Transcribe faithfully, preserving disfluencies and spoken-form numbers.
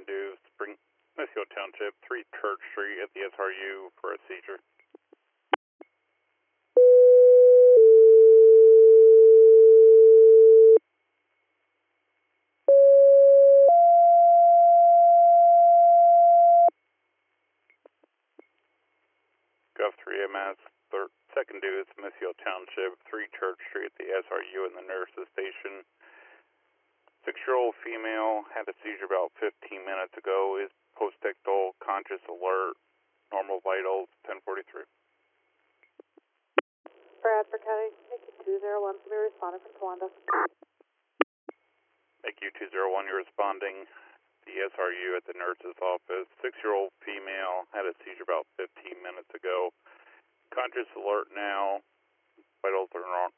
second due, Spring, Smithfield Township, three Church Street at the S R U for a seizure. Gov three M S, third, second due, Smithfield Township, three Church Street at the S R U and the nurses station. Six-year-old female had a seizure about fifteen minutes ago, is post-ictal, conscious, alert, normal vitals, ten forty-three. Bradford County, thank you two zero one, to be responding from Towanda. Thank you, two zero one, you're responding. The S R U at the nurse's office. Six-year-old female had a seizure about fifteen minutes ago. Conscious, alert now. Vitals are nor